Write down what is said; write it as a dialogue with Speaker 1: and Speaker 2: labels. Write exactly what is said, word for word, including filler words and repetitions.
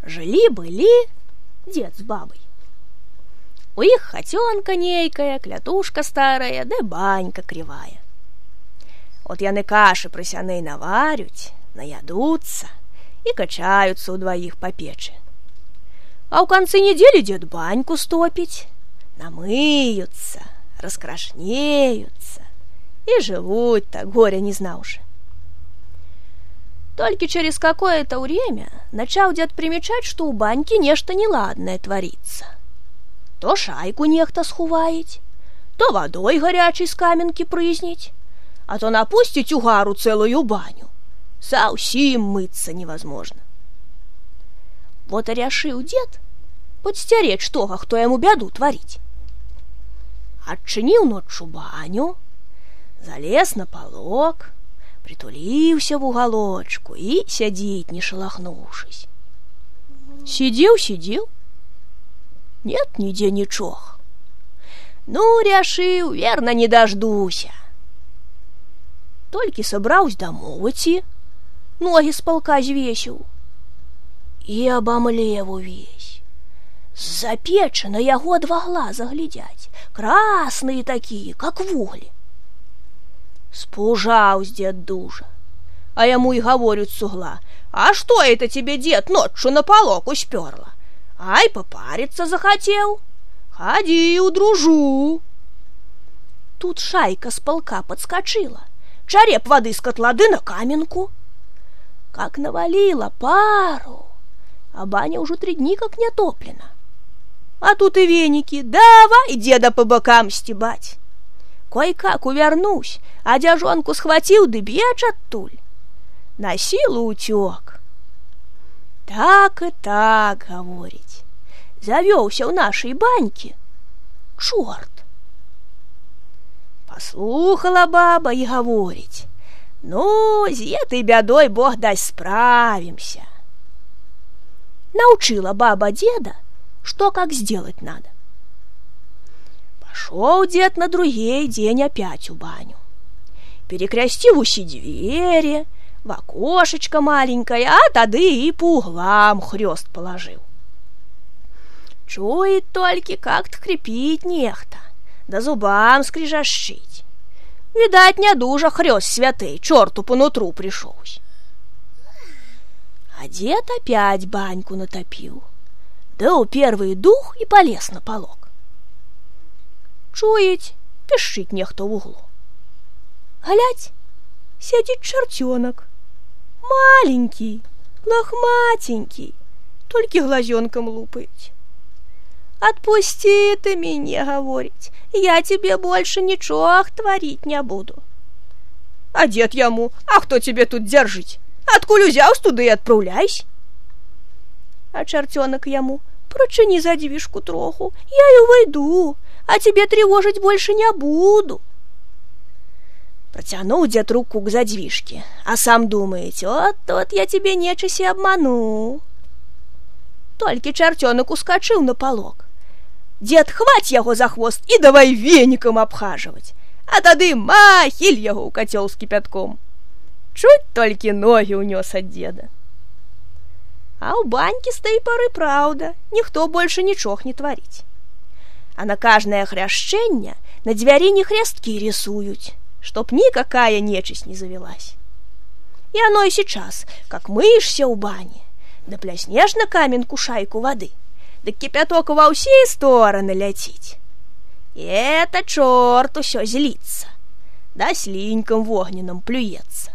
Speaker 1: Жили-были дед с бабой. У іх хатёнка нейкая, клятушка старая, да банька кривая. От яны кашы прысяней наварюць, наядуцца і качаюцца ўдваіх па печы. А ў канцы недзелі дед баньку стопіць, намыюцца, раскрашнеюцца і жывуць так, горя не знаўшы. Только через какое-то время начал дед примечать, что у баньки нечто неладное творится. То шайку нехто схуваить, то водой горячей с каменки прызнить, а то напустить угару целую баню. Совсем мыться невозможно. Вот и решил дед подстеречь того, кто ему беду творить. Отчинил ночью баню, залез на полок, притулился в уголочку и сидит, не шелохнувшись. Сидел, сидел. Нет нигде ничего. Ну, решил, верно, не дождуся. Только собрался домой идти, ноги с полка звесил. И обомлел весь. З-за печи на яго два глаза глядять, красные такие, как в угле. Спужался дед дужа, а ему и говорят с угла: «А что это тебе, дед, ночью на полок усперло? Ай, попариться захотел? Ходи, удружу». Тут шайка с полка подскочила, череп воды с котлады на каменку. Как навалила пару, а баня уже три дни как не топлена. А тут и веники, давай деда по бокам стебать. Кой-как увернусь, а дяжонку схватил, да бечь оттуль. На силу утек. Так и так, говорить, завелся в нашей баньке черт. Послухала баба и говорить: «Ну, с этой бедой Бог даст справимся». Научила баба деда, что как сделать надо. Пошел дед на другой день опять у баню. Перекрестил уси двери, в окошечко маленькое, а тады и по углам хрест положил. Чует только, как-то крепить нехто, да зубам скрижащить. Видать, не дужа хрест святый, черту по нутру пришелся. А дед опять баньку натопил, да у первый дух и полез на полок. Чуять, пишить нехто в углу. Глядь, сидит чертенок, маленький, лохматенький, только глазенком лупает. «Отпусти ты меня, — говорить, — я тебе больше ничего творить не буду». А дед ему: «А кто тебе тут держить? Откуль взялся, туда и отправляйся». А чертенок ему: «Прочини задвижку троху, я и войду, а тебе тревожить больше не буду». Протянул дед руку к задвижке, а сам думает: «Вот тот я тебе нечисть и обману». Только чертенок ускочил на полок. Дед хвать его за хвост и давай веником обхаживать, а тады махиль его у котел с кипятком. Чуть только ноги унес от деда. А у баньки с той поры, правда, никто больше ничего не творить. А на каждое хрящение на дверине хрестки рисуют, чтоб никакая нечисть не завелась. И оно и сейчас, как мышься у бани, да пляснешь на каменку шайку воды, да кипяток во все стороны летить. И это черт усё злится, да слиньком в огненном плюется.